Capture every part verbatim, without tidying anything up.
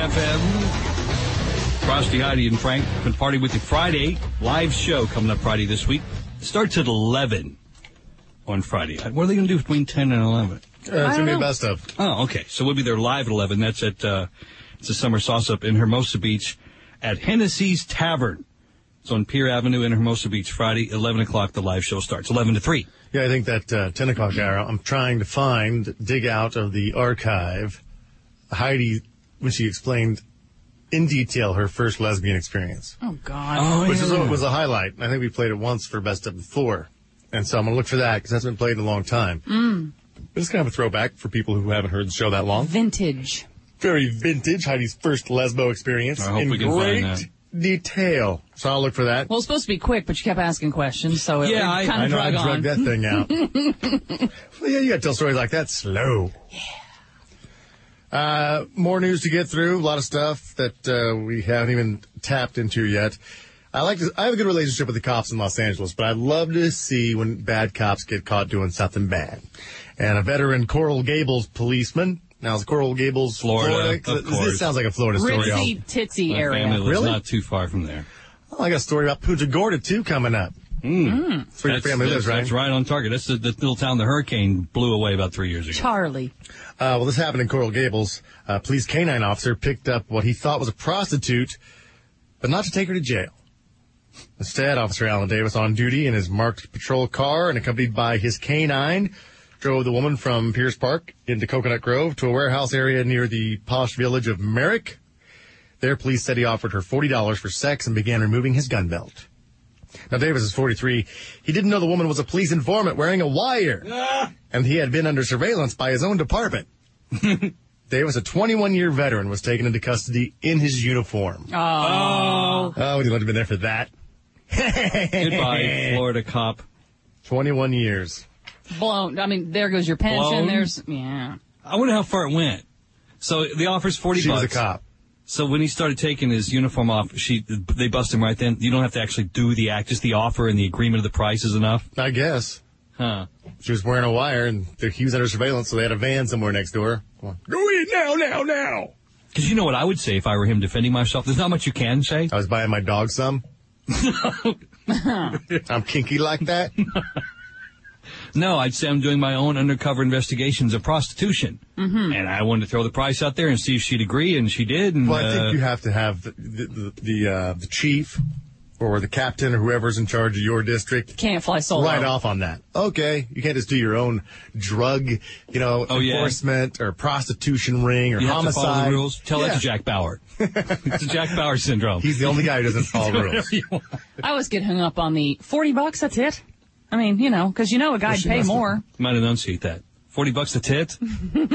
F M. Frosty, Heidi, and Frank. Been Party with You Friday. Live show coming up Friday this week. Starts at eleven on Friday. What are they going to do between ten and eleven? Uh, it's going to be the best of. Oh, okay. So we'll be there live at eleven. That's at, uh, it's a summer sauce-up in Hermosa Beach at Hennessy's Tavern. It's on Pier Avenue in Hermosa Beach, Friday, eleven o'clock. The live show starts, eleven to three. Yeah, I think that uh, ten o'clock hour, I'm trying to find, dig out of the archive, Heidi, when she explained in detail her first lesbian experience. Oh, God. Oh, Which yeah. is, was a highlight. I think we played it once for Best of the Four. And so I'm going to look for that because that's been played in a long time. Mm. But it's kind of a throwback for people who haven't heard the show that long. Vintage. Very vintage, Heidi's first lesbo experience. I hope in we can great find that. detail. So I'll look for that. Well, it's supposed to be quick, but you kept asking questions, so it, Yeah, it I- kind I of know I drug drug on. that thing out. Well, yeah, you got to tell stories like that slow. Yeah. Uh, more news to get through. A lot of stuff that uh, we haven't even tapped into yet. I like to, I have a good relationship with the cops in Los Angeles, but I'd love to see when bad cops get caught doing something bad. And a veteran Coral Gables policeman. Now, is Coral Gables Florida, Florida? of This course. sounds like a Florida story. Ritzy, titsy My area. family lives Really? not too far from there. Oh, I got a story about Punta Gorda, too, coming up. Mm. That's where your That's, family that's, lives, right? that's right on target. That's the, the little town the hurricane blew away about three years ago. Charlie. Uh, well, this happened in Coral Gables. A police canine officer picked up what he thought was a prostitute, but not to take her to jail. Instead, Officer Alan Davis, on duty in his marked patrol car and accompanied by his canine, drove the woman from Pierce Park into Coconut Grove to a warehouse area near the posh village of Merrick. There, police said he offered her forty dollars for sex and began removing his gun belt. Now, Davis is forty-three. He didn't know the woman was a police informant wearing a wire, Ah! and he had been under surveillance by his own department. Davis, a twenty-one-year veteran, was taken into custody in his uniform. Oh. Oh, would you like to have been there for that? Goodbye, Florida cop. twenty-one years. Blown. I mean, there goes your pension. Blown? There's, yeah. I wonder how far it went. So the offer's forty She bucks. was a cop. So when he started taking his uniform off, she they bust him right then. You don't have to actually do the act; just the offer and the agreement of the price is enough. I guess. Huh? She was wearing a wire, and he was under surveillance, so they had a van somewhere next door. Go in now, now, now. Because you know what I would say if I were him defending myself. There's not much you can say. I was buying my dog some. I'm kinky like that. No, I'd say I'm doing my own undercover investigations of prostitution, mm-hmm. and I wanted to throw the price out there and see if she'd agree, and she did. And, Well, I uh, think you have to have the the the, uh, the chief or the captain or whoever's in charge of your district Can't fly solo. right off on that. Okay, you can't just do your own drug, you know, Oh, yeah. enforcement or prostitution ring or you have homicide. to follow the rules. Tell yeah. that to Jack Bauer. It's the Jack Bauer syndrome. He's the only guy who doesn't follow rules. I always get hung up on the forty bucks, that's it. I mean, you know, because you know a guy'd she pay must have- more. Might enunciate that. Forty bucks a tit. And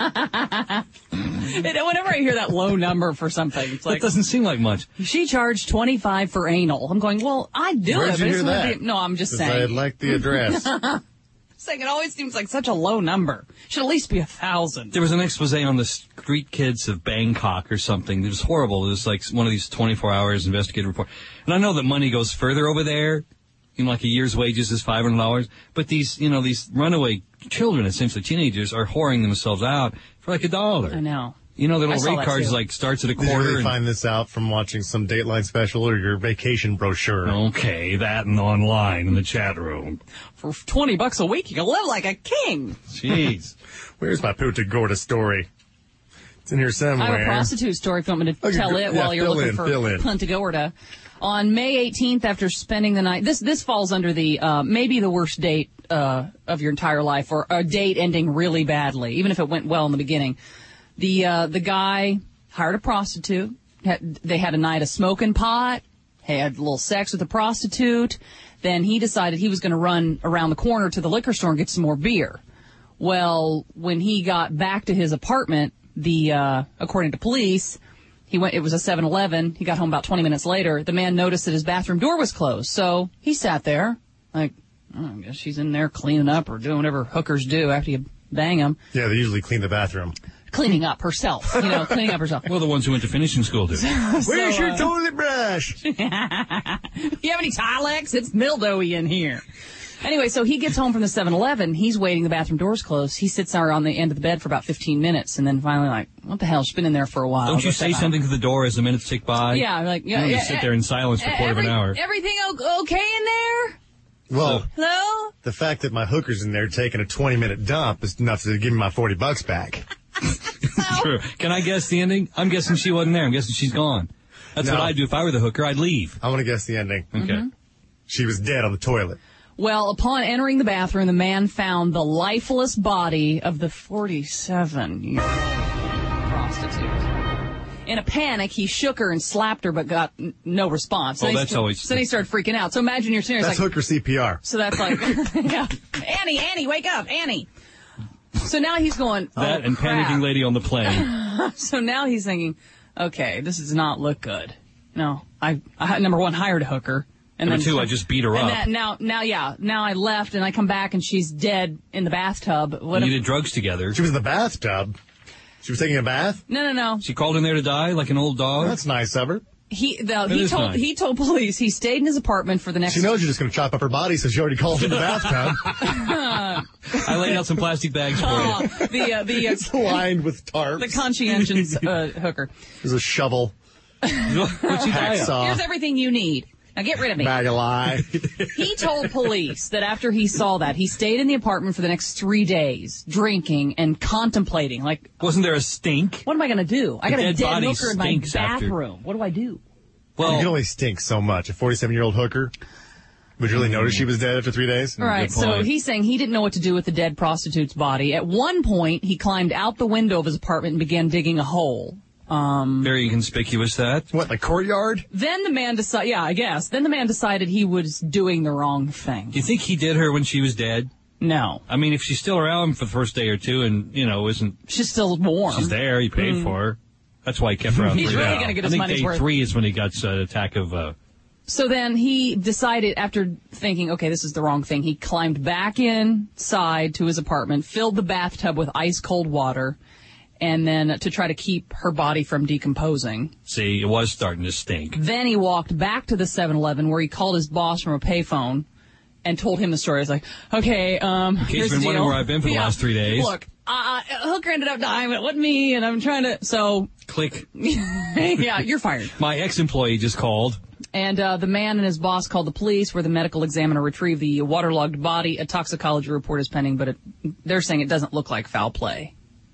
whenever I hear that low number for something, it's That like, doesn't seem like much. she charged twenty-five for anal. I'm going, well, I'd do Where'd it. you but hear it's gonna that? be- no, I'm just 'Cause saying. I'd like the address. saying it always seems like such a low number. Should at least be a thousand. There was an expose on the street kids of Bangkok or something. It was horrible. It was like one of these twenty-four hours investigative report. And I know that money goes further over there. You know, like a year's wages is five hundred dollars. But these, you know, these runaway children, essentially teenagers, are whoring themselves out for like a dollar. I know. You know, the I little saw rate that cards too. like starts at a Did you quarter. really and- find this out from watching some Dateline special or your vacation brochure? Okay, that and online in the chat room. For twenty bucks a week, you can live like a king. Jeez. Where's my Punta Gorda story? It's in here somewhere. I have a prostitute story if you want me to Okay, tell go- it yeah, while you're fill looking in, for fill in. Punta Gorda. On May eighteenth, after spending the night, this this falls under the uh, maybe the worst date uh, of your entire life, or a date ending really badly, even if it went well in the beginning. The uh, the guy hired a prostitute. Had, they had a night of smoking pot, had a little sex with a prostitute. Then he decided he was going to run around the corner to the liquor store and get some more beer. Well, when he got back to his apartment, the uh, according to police, he went. It was a seven eleven. He got home about twenty minutes later. The man noticed that his bathroom door was closed, so he sat there like, oh, I guess she's in there cleaning up or doing whatever hookers do after you bang them. Yeah, they usually clean the bathroom. Cleaning up herself, you know, cleaning up herself. Well, the ones who went to finishing school do. Where's So, your uh, toilet brush? You have any Tilex? It's mildewy in here. Anyway, so he gets home from the seven eleven. He's waiting. The bathroom door's closed. He sits there on the end of the bed for about fifteen minutes, and then finally, like, what the hell? She's been in there for a while. Don't you say something to the door as the minutes tick by? Yeah, like, yeah. You yeah, just sit yeah, there in silence for a quarter every, of an hour. Everything o- okay in there? Well, Hello? the fact that my hooker's in there taking a twenty-minute dump is enough to give me my forty bucks back. True. Can I guess the ending? I'm guessing she wasn't there. I'm guessing she's gone. That's No. what I'd do if I were the hooker. I'd leave. I want to guess the ending. Okay. Mm-hmm. She was dead on the toilet. Well, upon entering the bathroom, the man found the lifeless body of the forty-seven-year-old prostitute. In a panic, he shook her and slapped her, but got n- no response. So Oh, he that's st- always- So then he started freaking out. So imagine you're sitting there, That's it's like, hooker C P R. so that's like, yeah, Annie, Annie, wake up, Annie. So now he's going, oh, That and crap. panicking lady on the plane. So now he's thinking, okay, this does not look good. No, I, I number one, hired a hooker. And Number then two, I just beat her and up. That, now, now, yeah, now I left and I come back and she's dead in the bathtub. What? You am- did drugs together. She was in the bathtub. She was taking a bath. no, no, no. She crawled in there to die like an old dog. That's nice of her. He, the, It he is told, nice. he told police he stayed in his apartment for the next. She knows you're just going to chop up her body, so she already called in the bathtub. I laid out some plastic bags for Oh, you. the uh, the uh, It's lined with tarps. the conscientious uh, hooker. There's a shovel, What'd you die of? hacksaw, Here's everything you need. Now get rid of me. bag of lye. He told police that after he saw that, he stayed in the apartment for the next three days, drinking and contemplating. Like, Wasn't there a stink? what am I going to do? I got a dead dead body hooker in my stinks after. bathroom. What do I do? You Well, can only stink so much. A forty-seven-year-old hooker. Would you really notice she was dead after three days? All right, so point. he's saying he didn't know what to do with the dead prostitute's body. At one point, he climbed out the window of his apartment and began digging a hole. Um, very conspicuous that. What, the courtyard? then the man decided, yeah, I guess. Then the man decided he was doing the wrong thing. Do you think he did her when she was dead? No. I mean, if she's still around for the first day or two and, you know, isn't, She's still warm. she's there, he paid for her. That's why he kept her out He's three really days. gonna get I his think money's day worth. three is when he got uh, an attack of, uh, So then he decided, after thinking, okay, this is the wrong thing, he climbed back inside to his apartment, filled the bathtub with ice cold water, and then to try to keep her body from decomposing. see, it was starting to stink. Then he walked back to the seven eleven where he called his boss from a payphone and told him the story. He's like, okay, um, In case here's you've the been wondering deal. where I've been for the Yeah, last three days. Look, uh, Hooker ended up dying, but it wasn't me, and I'm trying to, so, Click. yeah, you're fired. My ex-employee just called. And uh, the man and his boss called the police, where the medical examiner retrieved the waterlogged body. A toxicology report is pending, but it, they're saying it doesn't look like foul play.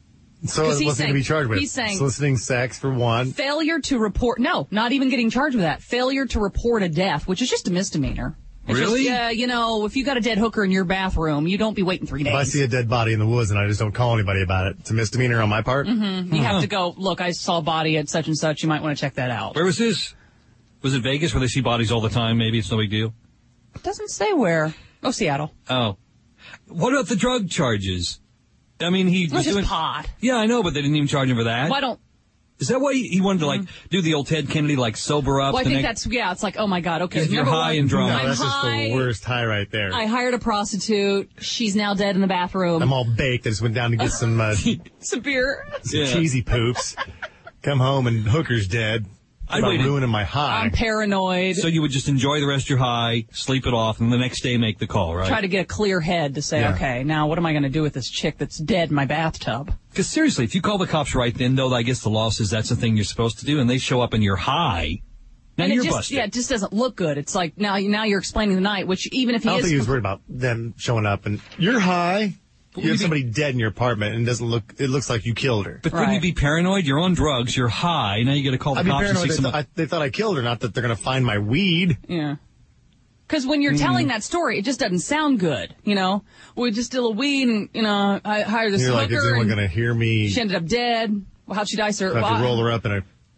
So 'Cause what's he's he going saying- to be charged with? he's saying- Soliciting sex for one. Failure to report, no, not even getting charged with that. Failure to report a death, which is just a misdemeanor. It's Really? Just, yeah, you know, if you got a dead hooker in your bathroom, you don't be waiting three days. If I see a dead body in the woods and I just don't call anybody about it, it's a misdemeanor on my part. You have to go, look, I saw a body at such and such. You might want to check that out. Where was this? Was it Vegas where they see bodies all the time? Maybe it's no big deal. It doesn't say where. Oh, Seattle. Oh. What about the drug charges? I mean, he It was was just doing... pot. Yeah, I know, but they didn't even charge him for that. Why don't... Is that why he he wanted to, like, do the old Ted Kennedy, like, sober up? Well, I the think next... that's, yeah, it's like, oh my God, okay. If you're number high one, and drunk. No, I'm that's just high. the worst high right there. I hired a prostitute. She's now dead in the bathroom. I'm all baked. I just went down to get some, uh, some Some beer. Yeah. cheesy poops. Come home and hooker's dead. I'd About waited- ruining my high. I'm paranoid. So you would just enjoy the rest of your high, sleep it off, and the next day make the call, right? Try to get a clear head to say, Yeah. okay, now what am I going to do with this chick that's dead in my bathtub? Because seriously, if you call the cops right then, though, I guess the law says that's the thing you're supposed to do, and they show up and you're high, now And you're it just, busted. yeah, it just doesn't look good. It's like now, now you're explaining the night, which even if he I don't is, think he was worried about them showing up and you're high. You you have be- somebody dead in your apartment and it doesn't look. It looks like you killed her. But couldn't Right. you be paranoid? You're on drugs, you're high, now you got to call the I'd be cops and paranoid. see They, someone. th- I, they thought I killed her, not that they're going to find my weed. yeah. Because when you're Hmm. telling that story, it just doesn't sound good. You know, we just did a weed, and you know, I hired this You're like, is hooker, anyone and going to hear me? she ended up dead. Well, how'd she die, sir? I have Well, to roll her up in a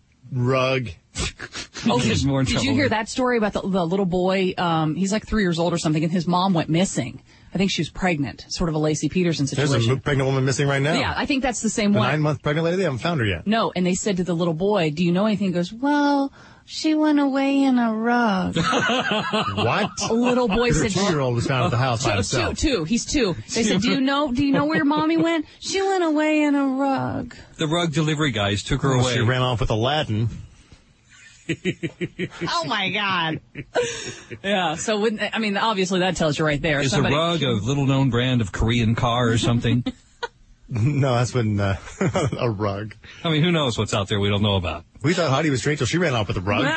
rug. Oh, He's did, more in did you trouble. hear that story about the, the little boy? Um, he's like three years old or something, and his mom went missing. I think she was pregnant, sort of a Lacey Peterson There's situation. a pregnant woman missing right now. Yeah, I think that's the same The one. nine-month pregnant lady. They haven't found her yet. No, and they said to the little boy, "Do you know anything?" He goes, "Well, she went away in a rug." What? A little boy Her said, two-year-old was found at the house by Two, himself. two, he's two. They said, "Do you know? Do you know where your mommy went? She went away in a rug." The rug delivery guys took her Well, away. she ran off with Aladdin. Oh, my God. Yeah, so, wouldn't, I mean, obviously that tells you right there. Is Somebody... a rug a little-known brand of Korean car or something? No, that's when uh, a rug. I mean, who knows what's out there we don't know about? We thought Heidi was straight till she ran off with a rug.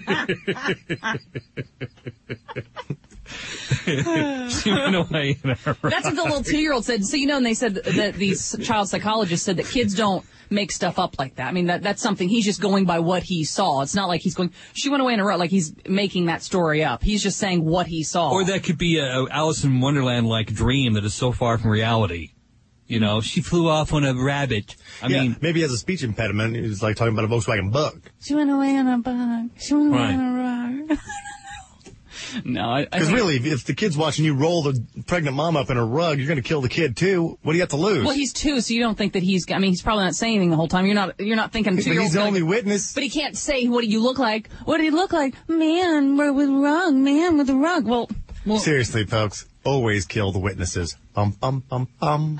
She went away in a rug. That's what the little two-year-old said. So, you know, and they said that these child psychologists said that kids don't make stuff up like that. I mean, that that's something, he's just going by what he saw. It's not like he's going, she went away in a rut, like he's making that story up. He's just saying what he saw. Or that could be a, a Alice in Wonderland-like dream that is so far from reality. You know, she flew off on a rabbit. I yeah, mean, maybe he has a speech impediment. He's like talking about a Volkswagen Bug. She went away on a bug. She went away Right. on a rug. No, I Because think- really, if the kid's watching you roll the pregnant mom up in a rug, you're going to kill the kid too. What do you have to lose? Well, he's two, so you don't think that he's. I mean, he's probably not saying anything the whole time. You're not. You're not thinking. but he's the only witness. But he can't say, "What do you look like? What do you look like, man with a rug? Man with a rug." Well, well Seriously, folks, always kill the witnesses. Bum bum bum bum.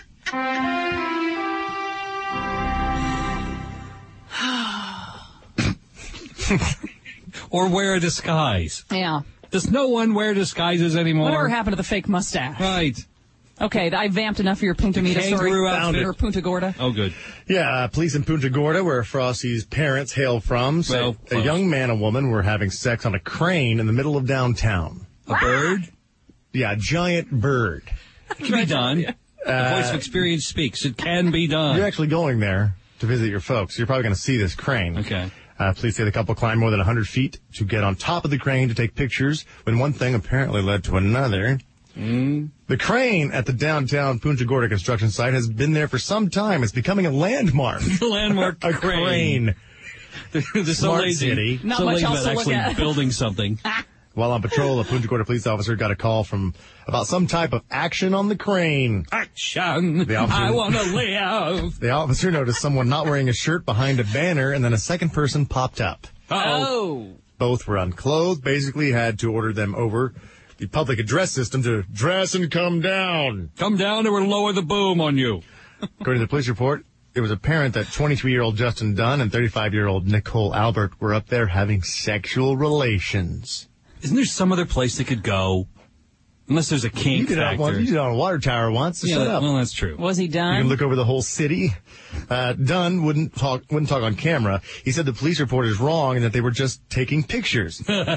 or wear a disguise. yeah. Does no one wear disguises anymore? Whatever happened to the fake mustache? Right. Okay, I vamped enough for your Punta Mita story. Kangaroo outfit. Or Punta Gorda. Oh, good. Yeah, uh, police in Punta Gorda, where Frosty's parents hail from, say Well, a close. young man and woman were having sex on a crane in the middle of downtown. A bird? Yeah, a giant bird. It can be done. The voice of experience speaks. It can be done. You're actually going there to visit your folks. You're probably going to see this crane. Okay. Uh, police say the couple climbed more than one hundred feet to get on top of the crane to take pictures, when one thing apparently led to another. Mm. The crane at the downtown Punta Gorda construction site has been there for some time. It's becoming a landmark. The landmark a crane. crane. They're so Smart lazy. city. Not so much lazy else about to look actually at. building something. While on patrol, a Punta Gorda police officer got a call from about some type of action on the crane. Action! The officer- I want to live! The officer noticed someone not wearing a shirt behind a banner, and then a second person popped up. Uh-oh. Oh. Both were unclothed, basically had to order them over the public address system to dress and come down. Come down or we'll lower the boom on you. According to the police report, it was apparent that twenty-three-year-old Justin Dunn and thirty-five-year-old Nicole Albert were up there having sexual relations. Isn't there some other place they could go? Unless there's a You kink did, it on, factor. one- you did it on a water tower once, so yeah, shut up. well, that's true. Was he You done? can look over the whole city. Uh, Dunn wouldn't talk, wouldn't talk on camera. He said the police report is wrong and that they were just taking pictures.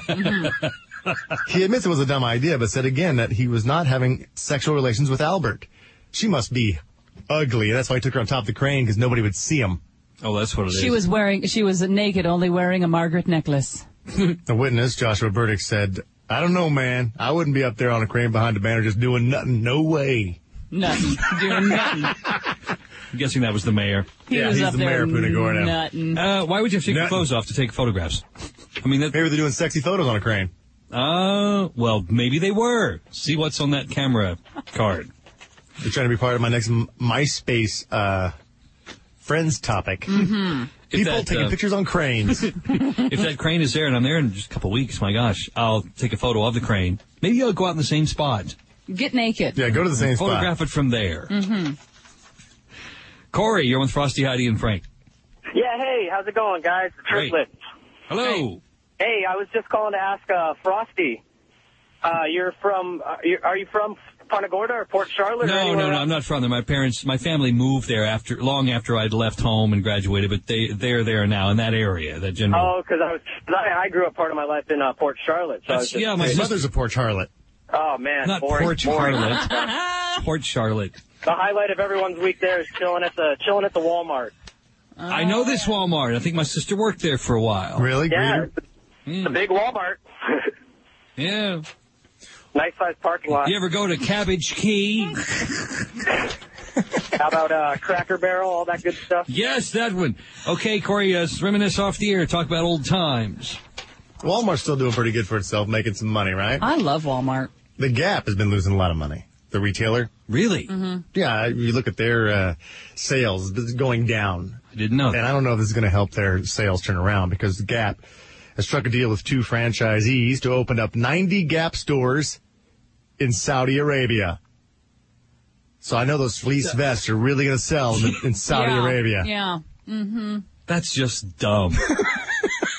He admits it was a dumb idea, but said again that he was not having sexual relations with Albert. She must be ugly. That's why he took her on top of the crane, because nobody would see him. Oh, that's what it is. She was wearing. She was naked, only wearing a Margaret necklace. The witness, Joshua Burdick, said, I don't know, man. I wouldn't be up there on a crane behind a banner just doing nothing. No way. Nothing. Doing nothing. I'm guessing that was the mayor. He Yeah, was he's up the there mayor of Punta Gorda. nutting. Uh, why would you have to take your Nothing. clothes off to take photographs? I mean, that. Maybe they're doing sexy photos on a crane. Uh, well, maybe they were. See what's on that camera card. They're trying to be part of my next M- MySpace uh, friends topic. Mm-hmm. If People that, taking uh, pictures on cranes. If that crane is there and I'm there in just a couple weeks, my gosh, I'll take a photo of the crane. Maybe I'll go out in the same spot. Get naked. Yeah, go to the same Photograph spot. it from there. Mm-hmm. Corey, you're with Frosty, Heidi, and Frank. Yeah, hey, how's it going, guys? The Great. triplets. Hello. Hey, I was just calling to ask uh, Frosty. Uh, you're from? Uh, you're, are you from Punta Gorda or Port Charlotte? or No, anywhere no, no, else? I'm not from there. My parents, my family moved there after, long after I'd left home and graduated, but they, they're there now in that area, that general. Oh, because I was. I, I grew up part of my life in uh, Port Charlotte. So I was That's, just, yeah, my My sister, mother's a Port Charlotte. Oh man, not boring, Port boring. Charlotte. Port Charlotte. The highlight of everyone's week there is chilling at the chilling at the Walmart. I know this Walmart. I think my sister worked there for a while. Really? Yeah, Greeter? the big Walmart. Yeah. Nice sized parking lot. You ever go to Cabbage Key? How about uh, Cracker Barrel, all that good stuff? Yes, that one. Okay, Corey, uh, reminisce off the air. Talk about old times. Walmart's still doing pretty good for itself, making some money, right? I love Walmart. The Gap has been losing a lot of money. The retailer. Really? Mm-hmm. Yeah, you look at their uh, sales, it's going down. I didn't know And that. I don't know if this is going to help their sales turn around, because the Gap has struck a deal with two franchisees to open up ninety Gap stores in Saudi Arabia. So I know those fleece vests are really going to sell in, in Saudi yeah. Arabia. Yeah. That's just dumb.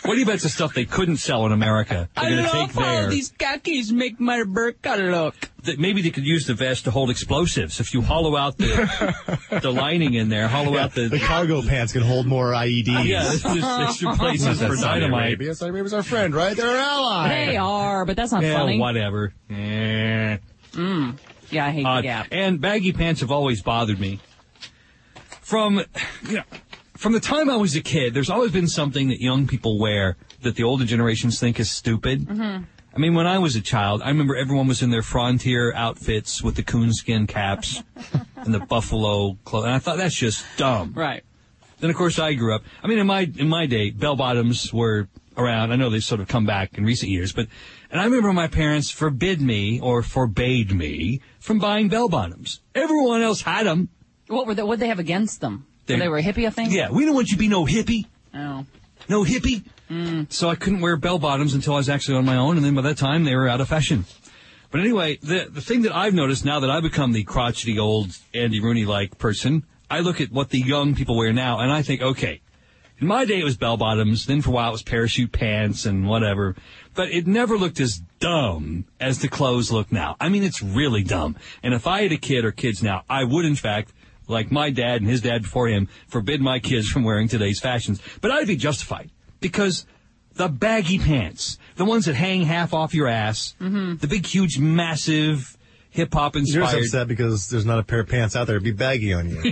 What do you bet's the stuff they couldn't sell in America? They're going to take there. These khakis make my burqa look. That maybe they could use the vest to hold explosives. If you hollow out the the lining in there, hollow Yeah, out the... the cargo pants can hold more I E Ds. Yeah, there's, there's extra places for That's Saudi dynamite. Arabia. Saudi Arabia's our friend, right? They're an ally. They are, but that's not Yeah, funny. whatever. Eh. Yeah, I hate Uh, the Gap. and baggy pants have always bothered me. From, you know, from the time I was a kid, there's always been something that young people wear that the older generations think is stupid. Mm-hmm. I mean, when I was a child, I remember everyone was in their Frontier outfits with the coonskin caps and the buffalo clothes, and I thought that's just dumb. Right. Then, of course, I grew up. I mean, in my in my day, bell bottoms were around. I know they've sort of come back in recent years, but and I remember my parents forbid me or forbade me from buying bell bottoms. Everyone else had them. What were they, what'd they have against them? They, they were a hippie, I think? Yeah, we don't want you to be no hippie. Oh. No hippie. Mm. So I couldn't wear bell bottoms until I was actually on my own, and then by that time they were out of fashion. But anyway, the the thing that I've noticed now that I've become the crotchety old Andy Rooney-like person, I look at what the young people wear now, and I think, okay, in my day it was bell bottoms, then for a while it was parachute pants and whatever, but it never looked as dumb as the clothes look now. I mean, it's really dumb. And if I had a kid or kids now, I would, in fact, like my dad and his dad before him, forbid my kids from wearing today's fashions. But I'd be justified, because the baggy pants, the ones that hang half off your ass, mm-hmm. the big, huge, massive, hip-hop inspired... You're just upset because there's not a pair of pants out there to be baggy on you.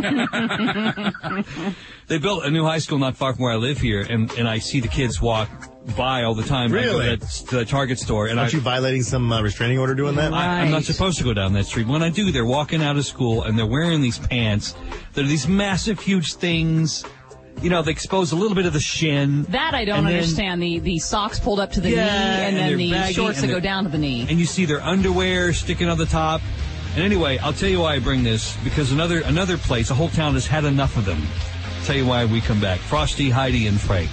They built a new high school not far from where I live here, and, and I see the kids walk by all the time. Really? I go to, that, to the Target store. And Aren't I, you violating some uh, restraining order doing that? I, I'm not supposed to go down that street. When I do, they're walking out of school, and they're wearing these pants. They're these massive, huge things. You know, they expose a little bit of the shin. That I don't and then, understand. The the socks pulled up to the Yeah, knee, and, and then they're the baggy, shorts and that go they're- down to the knee. And you see their underwear sticking on the top. And anyway, I'll tell you why I bring this, because another another place, a whole town has had enough of them. I'll tell you why we come back. Frosty, Heidi, and Frank.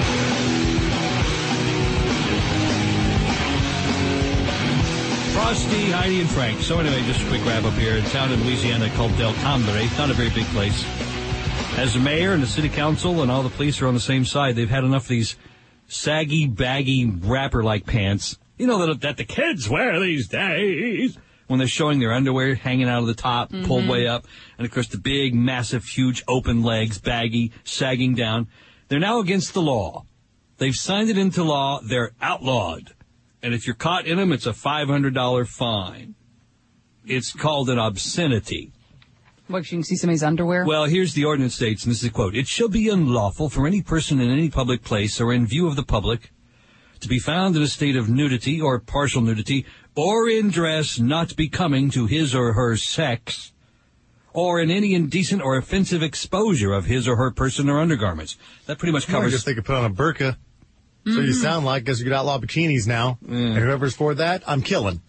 Frosty, Heidi, and Frank. So anyway, just a quick wrap up here. A town in Louisiana called Del Condre. Not a very big place. As the mayor and the city council and all the police are on the same side, they've had enough of these saggy, baggy, rapper-like pants. You know, that, that the kids wear these days. When they're showing their underwear hanging out of the top, mm-hmm. pulled way up. And, of course, the big, massive, huge open legs, baggy, sagging down. They're now against the law. They've signed it into law. They're outlawed. And if you're caught in them, it's a five hundred dollars fine. It's called an obscenity. What, you can see somebody's underwear? Well, here's the ordinance states, and this is a quote. It shall be unlawful for any person in any public place or in view of the public to be found in a state of nudity or partial nudity or in dress not becoming to his or her sex or in any indecent or offensive exposure of his or her person or undergarments. That pretty much I covers... guess they could put on a burqa. So you sound like, guess you could outlaw bikinis now. And whoever's for that, I'm killing.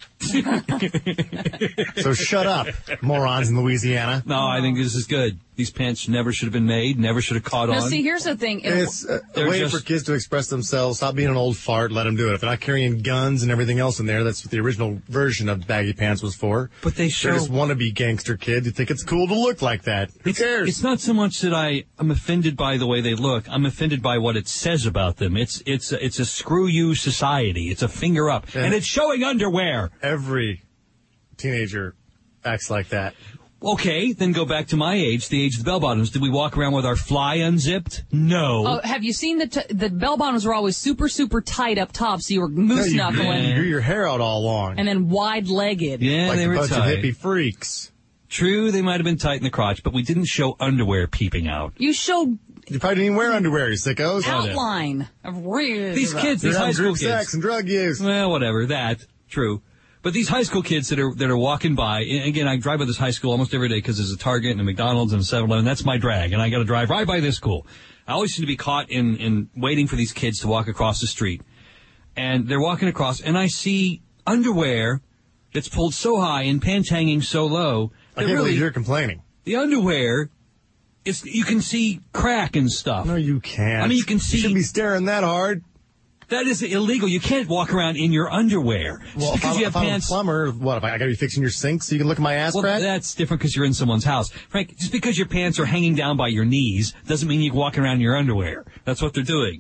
So shut up, morons in Louisiana. No, I think this is good. These pants never should have been made, never should have caught now, on. see, here's the thing. It's a They're way just- for kids to express themselves. Stop being an old fart. Let them do it. If they're not carrying guns and everything else in there, that's what the original version of baggy pants was for. But they show- They're just wannabe gangster kids who think it's cool to look like that. Who It's, cares? it's not so much that I am offended by the way they look. I'm offended by what it says about them. It's it's a, it's a screw you society. It's a finger up, Yeah. and it's showing underwear. Every teenager acts like that. Okay, then go back to my age, the age of the bell bottoms. Did we walk around with our fly unzipped? No. Oh, have you seen the t- the bell bottoms were always super super tight up top, so you were moose you, knuckling, you grew your hair out all long. and then wide legged. yeah, like they a were bunch tight. of hippie freaks. True, they might have been tight in the crotch, but we didn't show underwear peeping out. You showed You probably didn't even wear underwear, you sickos. outline of real. These kids, You're these high having school group kids. sex and drug use. Well, whatever, that, true. But these high school kids that are that are walking by, and again, I drive by this high school almost every day because there's a Target and a McDonald's and a seven eleven. That's my drag, and I got to drive right by this school. I always seem to be caught in, in waiting for these kids to walk across the street. And they're walking across, and I see underwear that's pulled so high and pants hanging so low. I that can't really, believe you're complaining. the underwear, it's, you can see crack and stuff. No, you can't. I mean, you can see- You shouldn't be staring that hard. That is illegal. You can't walk around in your underwear. Well, Just if because I'm, you have if I'm pants. a plumber, what, if I, I got to be fixing your sink so you can look at my ass Well, crack? that's different because you're in someone's house. Frank, just because your pants are hanging down by your knees doesn't mean you can walk around in your underwear. That's what they're doing.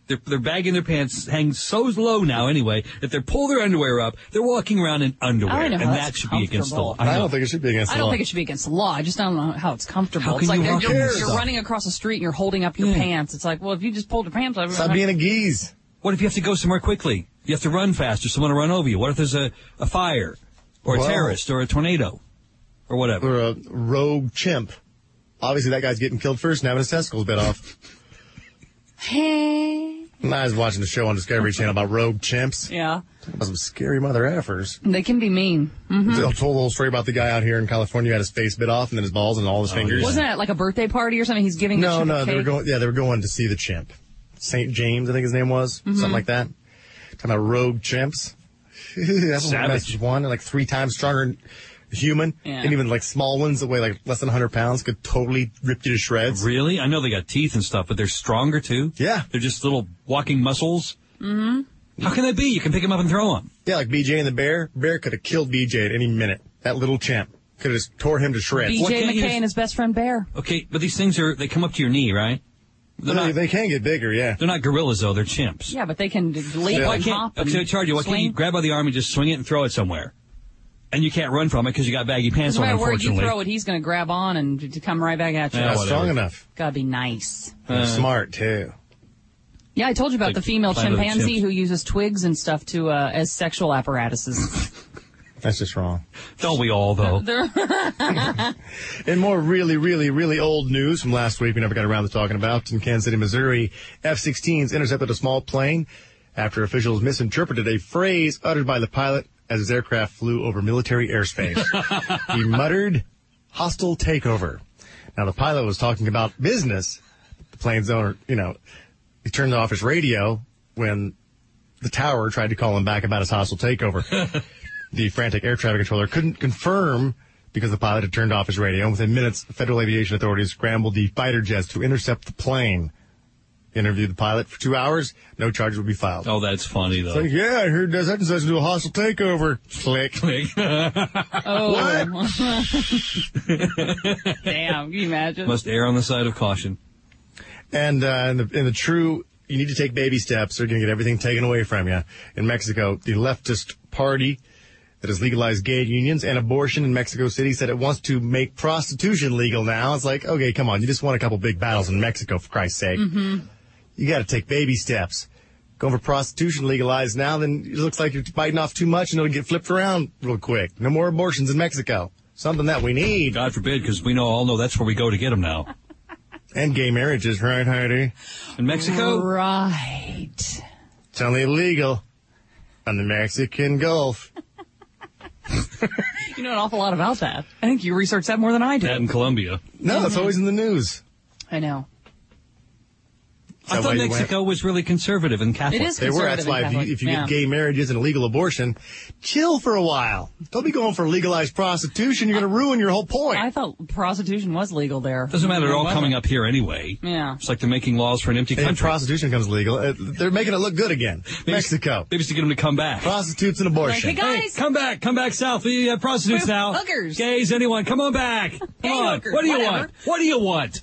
They're, they're bagging their pants, hang so low now anyway, that they pull their underwear up. They're walking around in underwear, I know, and that's that should be against the law. comfortable. I don't think it should be against the I law. don't think it should be against the law. I just don't know how it's comfortable. How It's can like you you're, walk you're, in you're stuff? running across the street and you're holding up your Yeah. pants. It's like, well, if you just pulled your pants up, Stop being a geese. What if you have to go somewhere quickly? You have to run fast, or someone to run over you. What if there's a, a fire, or a Well- terrorist, or a tornado, or whatever? Or a rogue chimp. Obviously, that guy's getting killed first and having his testicles bit off. Hey. I was watching the show on Discovery Channel about rogue chimps. Yeah. Some scary mother effers. They can be mean. Mm-hmm. I told the whole story about the guy out here in California who had his face bit off and then his balls and all his fingers. Wasn't it like a birthday party or something? He's giving the No, chimp a no, they were cake? going. Yeah, they were going to see the chimp, Saint James, I think his name was, Mm-hmm. something like that. Talking about rogue chimps. That's what Savage. messes one, like three times stronger than human, Yeah. and even like small ones that weigh like less than one hundred pounds could totally rip you to shreds. Really? I know they got teeth and stuff, but they're stronger too? Yeah. They're just little walking muscles? Mm-hmm. How can that be? You can pick them up and throw them. Yeah, like B J and the bear. Bear could have killed B J at any minute. That little chimp could have just tore him to shreds. B Why J can't you McKay just- and his best friend Bear. Okay, but these things are, they come up to your knee, right? They're They, not, they can get bigger, yeah. they're not gorillas, though. They're chimps. Yeah, but they can leap Yeah. Why and can't, hop okay, and I charge you, why can't swing. you grab by the arm and just swing it and throw it somewhere? And you can't run from it because you got baggy pants No on, matter where you unfortunately. throw it, he's going to grab on and to come right back at you. Yeah, Not whatever. strong enough. Gotta be nice. They're smart, too. Yeah, I told you about Like the female Planet of the chimpanzee Chimps. who uses twigs and stuff to uh, as sexual apparatuses. That's just wrong. Don't we all, though? They're- In more really, really, really old news from last week we never got around to talking about, in Kansas City, Missouri, F sixteens intercepted a small plane after officials misinterpreted a phrase uttered by the pilot as his aircraft flew over military airspace. He muttered, "hostile takeover." Now, the pilot was talking about business. The plane's owner, you know, he turned off his radio when the tower tried to call him back about his hostile takeover. The frantic air traffic controller couldn't confirm because the pilot had turned off his radio. And within minutes, federal aviation authorities scrambled the fighter jets to intercept the plane. Interviewed the pilot for two hours. No charges would be filed. Oh, that's funny, though. Like, yeah, I heard such and such do a hostile takeover. Click. oh. Damn, can you imagine? Must err on the side of caution. And uh, in, the, in the true, you need to take baby steps. They're going to get everything taken away from you. In Mexico, the leftist party that has legalized gay unions and abortion in Mexico City said it wants to make prostitution legal now. It's like, okay, come on. You just won a couple big battles in Mexico, for Christ's sake. Mm-hmm. You got to take baby steps. Going for prostitution legalized now, then it looks like you're biting off too much and it'll get flipped around real quick. No more abortions in Mexico. Something that we need. God forbid, because we know all know that's where we go to get them now. And gay marriages, right, Heidi? In Mexico? Right. It's only illegal on the Mexican Gulf. You know an awful lot about that. I think you researched that more than I do. That in Colombia. No, it's always in the news. I know. Is I that thought why you Mexico was really conservative and Catholic. It is They were. conservative That's why and if you, Catholic. if you yeah. get gay marriages and illegal abortion, chill for a while. Don't be going for legalized prostitution. You're going to ruin your whole point. I thought prostitution was legal there. Doesn't matter, they're all It coming wasn't. up here anyway. Yeah. It's like they're making laws for an empty And country. prostitution becomes legal. Uh, they're making it look good again. Maybe- Mexico. Maybe it's to get them to come back. Prostitutes and abortion. Like, hey, guys. Come back, come back south. We have prostitutes We're now. hookers. Gays, anyone, come on back. Come Hey, on. hookers, What do you whatever. want? What do you want?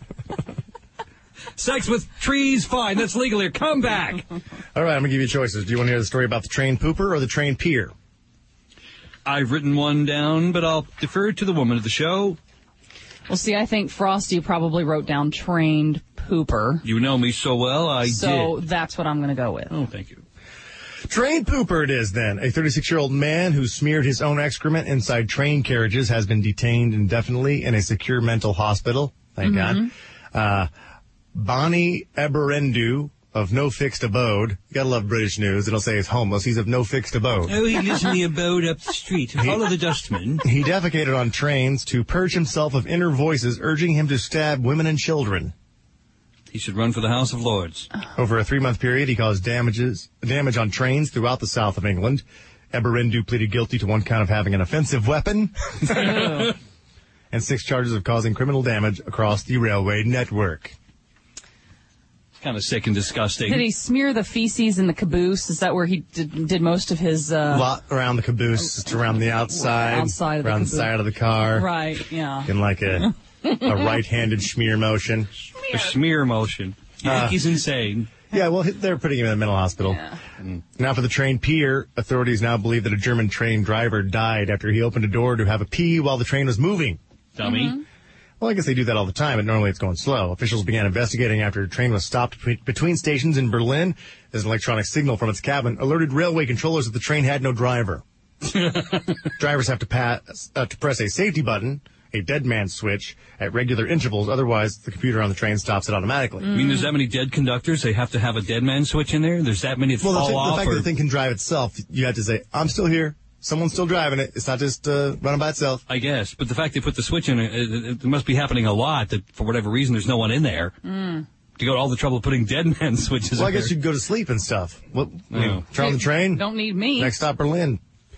Sex with trees, fine. That's legal here. Come back. All right, I'm going to give you choices. Do you want to hear the story about the train pooper or the train peer? I've written one down, but I'll defer to the woman of the show. Well, see, I think Frosty probably wrote down trained pooper. You know me so well, I So did. that's what I'm going to go with. Oh, thank you. Train pooper it is then. A thirty-six-year-old man who smeared his own excrement inside train carriages has been detained indefinitely in a secure mental hospital. Thank Mm-hmm. God. Uh, Bonnie Eberendu of no fixed abode. You gotta love British news. It'll say he's homeless. He's of no fixed abode. Oh, he lives in the abode up the street. Follow the dustman. He defecated on trains to purge himself of inner voices urging him to stab women and children. He should run for the House of Lords. Over a three-month period, he caused damages, damage on trains throughout the south of England. Eberendu pleaded guilty to one count of having an offensive weapon and six charges of causing criminal damage across the railway network. Kind of sick and disgusting. Did he smear the feces in the caboose? Is that where he did, did most of his... A Uh, lot around the caboose, just around the outside, Outside of the around the caboose. side of the car, right, yeah. in like a, a right-handed smear motion. A smear motion. Yankees insane. Yeah, well, they're putting him in a mental hospital. Yeah. Now for the train pier, authorities now believe that a German train driver died after he opened a door to have a pee while the train was moving. Dummy. Mm-hmm. Well, I guess they do that all the time, but normally it's going slow. Officials began investigating after a train was stopped be- between stations in Berlin as an electronic signal from its cabin alerted railway controllers that the train had no driver. Drivers have to, pass, uh, to press a safety button, a dead man switch, at regular intervals. Otherwise, the computer on the train stops it automatically. I mean, there's that many dead conductors, they have to have a dead man switch in there? There's that many that Well, the, fall th- the off? fact or... that the thing can drive itself, you have to say, I'm still here. Someone's still driving it. It's not just uh, running by itself. I guess. But the fact they put the switch in, it, it, it must be happening a lot that for whatever reason there's no one in there. Mm. To go to all the trouble of putting dead man switches Well, I in guess there. you'd go to sleep and stuff. Well, I mean, Oh. turn on the train. Don't need me. Next stop, Berlin.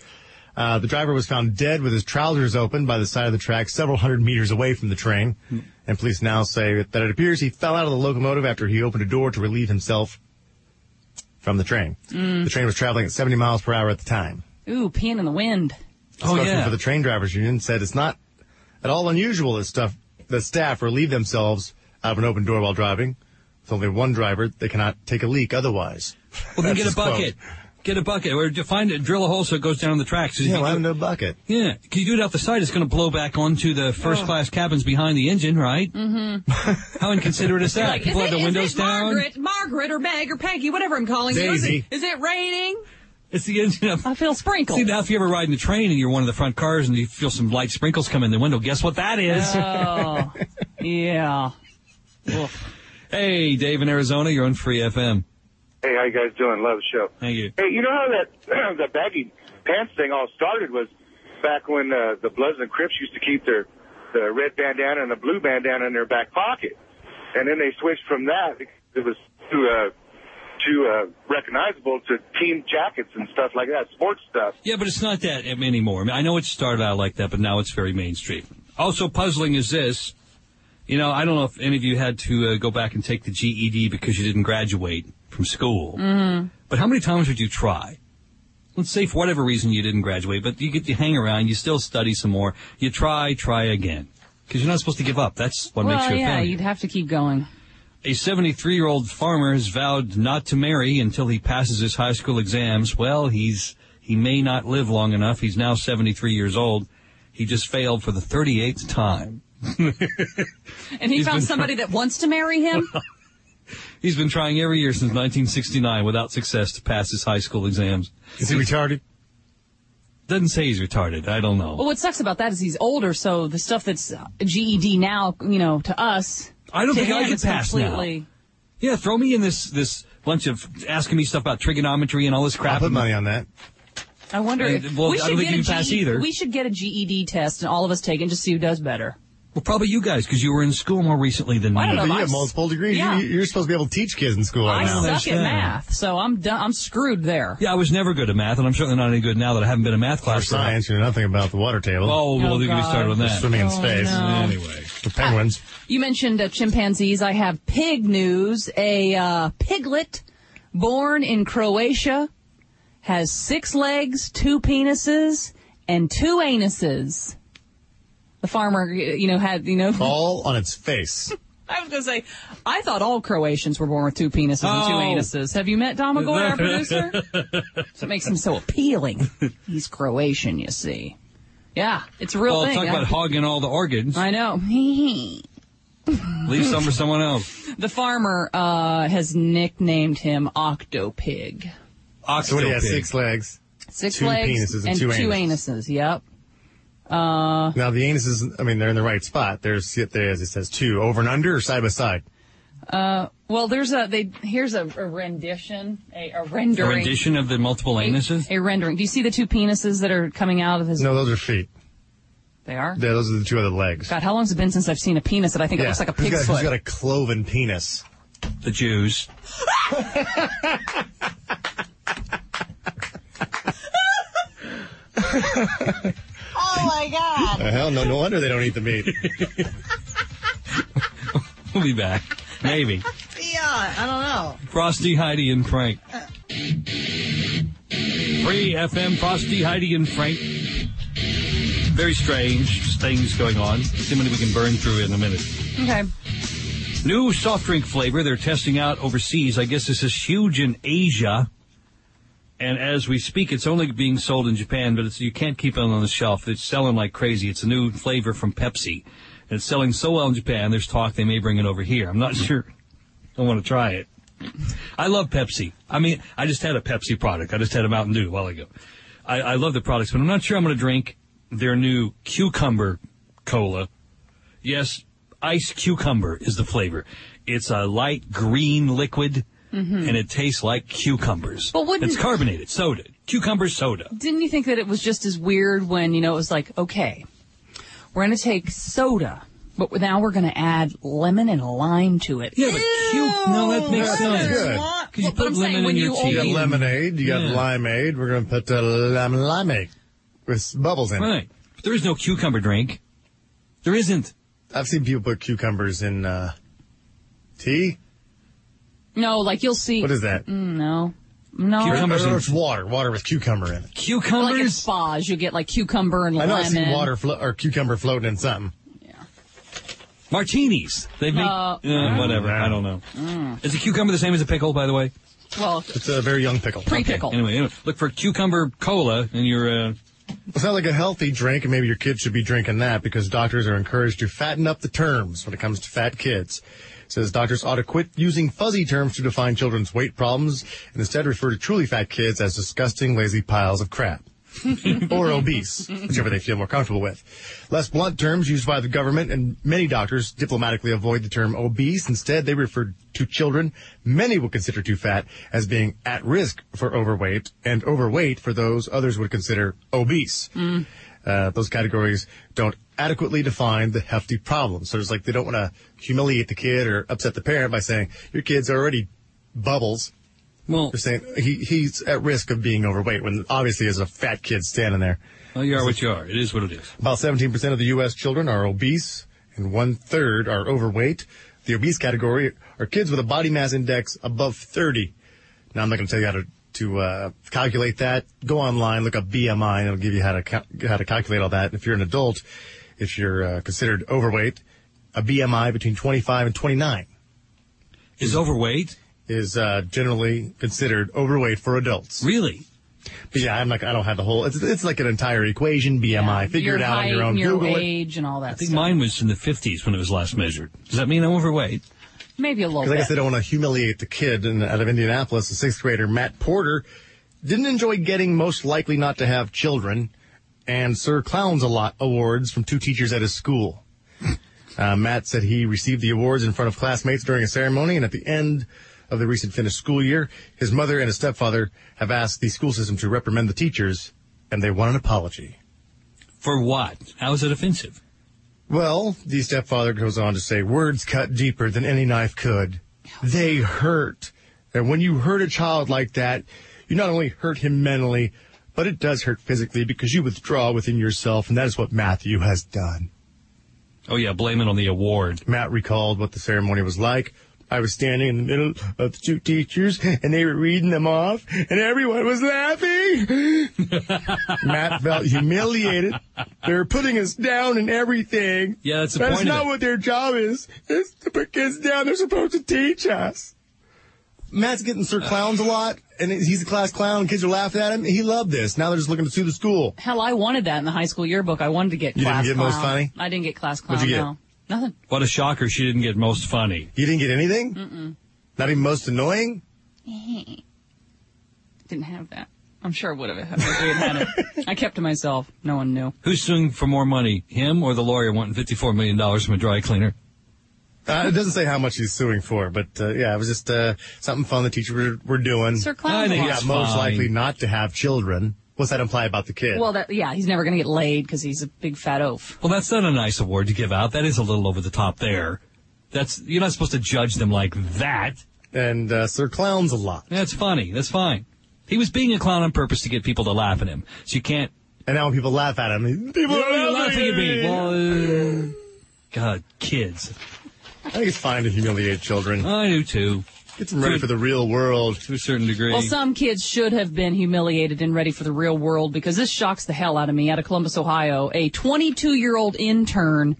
Uh, the driver was found dead with his trousers open by the side of the track several hundred meters away from the train. And police now say that it appears he fell out of the locomotive after he opened a door to relieve himself from the train. Mm. The train was traveling at seventy miles per hour at the time. Ooh, peeing in the wind. Oh, Spokesman yeah. for the train drivers union said it's not at all unusual that stuff that staff relieve themselves out of an open door while driving. With only one driver, they cannot take a leak otherwise. Well, then That's get a his quote. bucket. Get a bucket. Or find it, drill a hole so it goes down on the tracks. Yeah, why no bucket? Yeah, because you do it out the side, it's going to blow back onto the first-class cabins behind the engine, right? Mm-hmm. How inconsiderate is that? Like, People is have it, the windows is it down. Margaret, Margaret or Meg or Peggy, whatever I'm calling you. Is Daisy. it, is it raining? It's the engine up. I feel sprinkled. See, now if you ever ride in the train and you're one of the front cars and you feel some light sprinkles come in the window, guess what that is? Oh, yeah. Oof. Hey, Dave in Arizona, you're on Free F M. Hey, how you guys doing? Love the show. Thank you. Hey, you know how that the baggy pants thing all started was back when uh, the Bloods and Crips used to keep their the red bandana and the blue bandana in their back pocket, and then they switched from that. It was too uh, too uh, recognizable to team jackets and stuff like that, sports stuff. Yeah, but it's not that anymore. I mean, I know it started out like that, but now it's very mainstream. Also puzzling is this. You know, I don't know if any of you had to uh, go back and take the G E D because you didn't graduate from school. Mm-hmm. But how many times would you try? Let's say for whatever reason you didn't graduate, but you get to hang around, you still study some more. You try, try again. Because you're not supposed to give up. That's what Well, makes you a yeah, failure. you'd have to keep going. A seventy-three-year-old farmer has vowed not to marry until he passes his high school exams. Well, he's he may not live long enough. He's now seventy-three years old. He just failed for the thirty-eighth time. And he He's found been somebody that wants to marry him? He's been trying every year since nineteen sixty-nine without success to pass his high school exams. Is he retarded? Doesn't say he's retarded. I don't know. Well, what sucks about that is he's older, so the stuff that's uh, G E D now, you know, to us, I don't to think I him could is pass completely... now. Yeah, throw me in this this bunch of asking me stuff about trigonometry and all this crap. I'll put money on that. I wonder And, if well, we I should don't think get you a can pass G E D either. We should get a G E D test and all of us take it and just see who does better. Well, probably you guys, because you were in school more recently than me. I don't know. But you I have s- multiple degrees. Yeah. You, you're supposed to be able to teach kids in school I right now. there's suck at that. math, so I'm done. I'm screwed there. Yeah, I was never good at math, and I'm certainly not any good now that I haven't been in math For class for science, you know nothing about the water table. Oh, well, Oh, they can be God. started on that. Swimming in Oh, space. no. Anyway. The penguins. You mentioned uh, chimpanzees. I have pig news. A uh, piglet born in Croatia has six legs, two penises, and two anuses. The farmer, you know, had, you know... All on its face. I was going to say, I thought all Croatians were born with two penises and two Oh. anuses. Have you met Domagoj, our producer? So it makes him so appealing. He's Croatian, you see. Yeah, it's a real Well, thing. talk I- about hogging all the organs. I know. Leave some for someone else. The farmer uh, has nicknamed him Octopig. So what do you have? Octopig. Six legs. Six Two legs penises and and two two anuses. anuses. Yep. Uh, Now the anuses, I mean, they're in the right spot. There's, there, as it says, two over and under or side by side. uh, well, there's a they here's a, a rendition, a, a A rendering, rendition of the multiple a, anuses? a rendering. Do you see the two penises that are coming out of his? No, those are feet. They are. Yeah, those are the two other legs. God, how long's it been since I've seen a penis that I think it looks like a Who's pig's got, who's foot? got a cloven penis? The Jews. Oh my God! Uh, hell, no, no wonder they don't eat the meat. We'll be back. Maybe. Yeah, I don't know. Frosty, Heidi, and Frank. Free F M, Frosty, Heidi, and Frank. Very strange things going on. See how many we can burn through in a minute. Okay. New soft drink flavor they're testing out overseas. I guess this is huge in Asia. And as we speak, it's only being sold in Japan, but it's, you can't keep it on the shelf. It's selling like crazy. It's a new flavor from Pepsi. And it's selling so well in Japan, there's talk they may bring it over here. I'm not sure. I want to try it. I love Pepsi. I mean, I just had a Pepsi product. I just had a Mountain Dew a while ago. I, I love the products, but I'm not sure I'm going to drink their new cucumber cola. Yes, ice cucumber is the flavor. It's a light green liquid. Mm-hmm. And it tastes like cucumbers. But wouldn't, it's carbonated soda. Cucumber soda. Didn't you think that it was just as weird when, you know, it was like, okay, we're going to take soda, but now we're going to add lemon and lime to it. Yeah, but cu- no, that makes That's sense. good. Because you put I'm lemon saying, in when your you tea. You got lemonade, you got Yeah. limeade. We're going to put uh, lemon limeade with bubbles in it. Right. But there is no cucumber drink. There isn't. I've seen people put cucumbers in uh, tea. No, like you'll see. What is that? Mm, no. No. Cucumbers Or, or in- it's water. Water with cucumber in it. Cucumbers? Like at spas, you get like cucumber and I know lemon. I've seen water flo- or cucumber floating in something. Martinis. They make, Uh, uh, whatever. I don't know. Is a cucumber the same as a pickle, by the way? Well, It's a very young pickle. pre-pickle. Anyway, anyway, look for cucumber cola and your, uh, It's not like a healthy drink, and maybe your kids should be drinking that because doctors are encouraged to fatten up the terms when it comes to fat kids. It says doctors ought to quit using fuzzy terms to define children's weight problems and instead refer to truly fat kids as disgusting, lazy piles of crap. Or obese, whichever they feel more comfortable with. Less blunt terms used by the government and many doctors diplomatically avoid the term obese. Instead, they refer to children many would consider too fat as being at risk for overweight and overweight for those others would consider obese. Mm. Uh, those categories don't adequately define the hefty problem. So it's like they don't want to humiliate the kid or upset the parent by saying, your kid's already bubbles. well, They're saying he, he's at risk of being overweight when obviously there's a fat kid standing there. well, you are what you are. It is what it is. About seventeen percent of the U S children are obese and one-third are overweight. The obese category are kids with a body mass index above thirty. Now, I'm not going to tell you how to, to uh, calculate that. Go online, look up B M I, and it'll give you how to cal- how to calculate all that. If you're an adult, if you're uh, considered overweight, a B M I between twenty-five and twenty-nine Is overweight? is uh, generally considered overweight for adults. Really? But yeah, I'm not. I don't have the whole. It's it's like an entire equation. B M I. Yeah, Figure your it out on height your own. and your Google it. age and all that I think stuff. mine was in the fifties when it was last measured. Does that mean I'm overweight? Maybe a little Because I bit. guess they don't want to humiliate the kid. And out of Indianapolis, the sixth grader Matt Porter didn't enjoy getting most likely not to have children and Sir Clowns a Lot awards from two teachers at his school. Uh, Matt said he received the awards in front of classmates during a ceremony, and at the end of the recent finished school year, his mother and his stepfather have asked the school system to reprimand the teachers, and they want an apology. For what? How is it offensive? Well, the stepfather goes on to say, words cut deeper than any knife could. They hurt. And when you hurt a child like that, you not only hurt him mentally, but it does hurt physically because you withdraw within yourself, and that is what Matthew has done. Oh, yeah, blame it on the award. Matt recalled what the ceremony was like. I was standing in the middle of the two teachers, and they were reading them off, and everyone was laughing. Matt felt humiliated. They were putting us down and everything. Yeah, that's the That's point of not it. what their job is. It's to put kids down. They're supposed to teach us. Matt's getting Sir Clowns a lot, and he's a class clown. Kids are laughing at him. He loved this. Now they're just looking to sue the school. Hell, I wanted that in the high school yearbook. I wanted to get You didn't class get clown. most funny? I didn't get class clown. What'd you get? No, nothing. What a shocker she didn't get most funny. You didn't get anything? Mm-mm. Not even most annoying? Didn't have that. I'm sure it would have if we had had it. I kept to myself. No one knew. Who's suing for more money, him or the lawyer wanting fifty-four million dollars from a dry cleaner? Uh, it doesn't say how much he's suing for, but uh, yeah, it was just uh, something fun the teachers were, were doing. Sir I Clown's think a He lot. it's got most fine. likely not to have children. What's that imply about the kid? Well, that yeah, he's never going to get laid because he's a big fat oaf. Well, that's not a nice award to give out. That is a little over the top there. That's You're not supposed to judge them like that. and uh, Sir Clowns a lot. That's funny. That's fine. He was being a clown on purpose to get people to laugh at him. So you can't... And now when people laugh at him, people You're are laughing at me. Well, uh, God, kids. I think it's fine to humiliate children. I do too, Get them ready for the real world. to a certain degree. Well, some kids should have been humiliated and ready for the real world because this shocks the hell out of me. Out of Columbus, Ohio, a twenty-two-year-old intern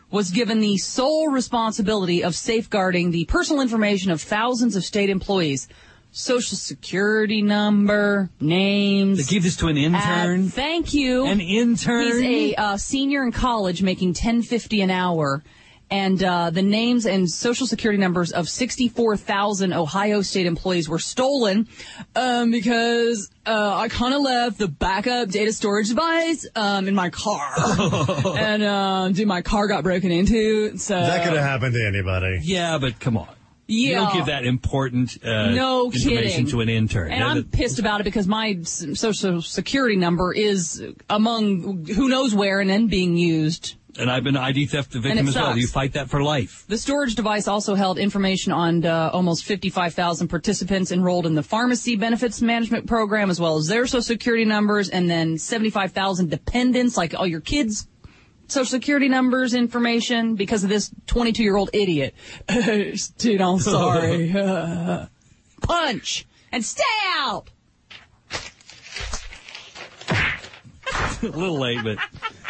was given the sole responsibility of safeguarding the personal information of thousands of state employees. Social security number, names. They gave this to an intern? Ad, thank you. An intern? He's a uh, senior in college making ten fifty an hour. And uh, the names and social security numbers of sixty-four thousand Ohio State employees were stolen um, because uh, I kind of left the backup data storage device um, in my car. and uh, dude, my car got broken into. So That could have happened to anybody. Yeah, but come on. Yeah. You don't give that important uh, no information kidding. to an intern. And That- I'm pissed about it because my s- social security number is among who knows where and then being used. And I've been an I D theft victim And it as well. sucks. You fight that for life. The storage device also held information on uh, almost fifty-five thousand participants enrolled in the pharmacy benefits management program, as well as their social security numbers, and then seventy-five thousand dependents, like all your kids' social security numbers information, because of this twenty-two-year-old idiot. Dude, I'm sorry. Punch and stay out. A little late, but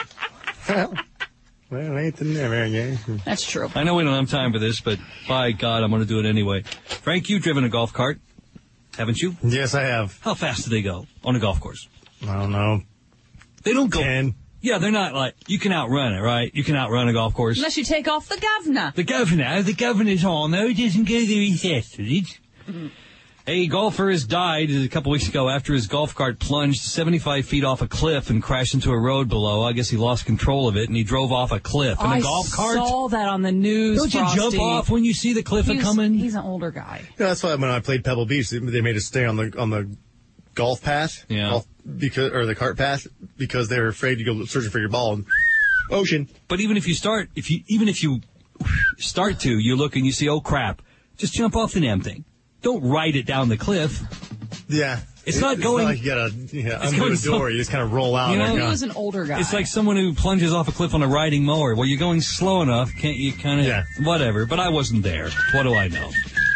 Well, ain't the never again. That's true. I know we don't have time for this, but by God, I'm going to do it anyway. Frank, you've driven a golf cart, haven't you? Yes, I have. How fast do they go on a golf course? I don't know. They don't go. Ten. Yeah, they're not like, you can outrun it, right? You can outrun a golf course. Unless you take off the governor. The governor, the governor's on, though, he doesn't go to recess, does he? A golfer has died a couple weeks ago after his golf cart plunged seventy-five feet off a cliff and crashed into a road below. I guess he lost control of it and he drove off a cliff. In I a golf cart? saw that on the news. Don't you Frosty. jump off when you see the cliff He's, coming? he's an older guy. Yeah, that's why when I played Pebble Beach, they they made us stay on the on the golf path, Yeah. golf, because or the cart path because they were afraid to go searching for your ball and ocean. But even if you start, if you even if you start to, you look and you see, oh crap, just jump off the damn thing. Don't ride it down the cliff. Yeah, It's It- not it's going- Not like you gotta yeah, It's undo going a so- door. You just kind of roll out. You know, and He you're gone. was an older guy. It's like someone who plunges off a cliff on a riding mower. Well, you're going slow enough, can't you? Kind of, Yeah. whatever. But I wasn't there. What do I know?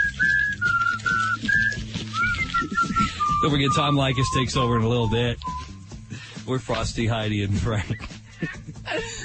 Don't forget, Tom Likas takes over in a little bit. We're Frosty, Heidi, and Frank.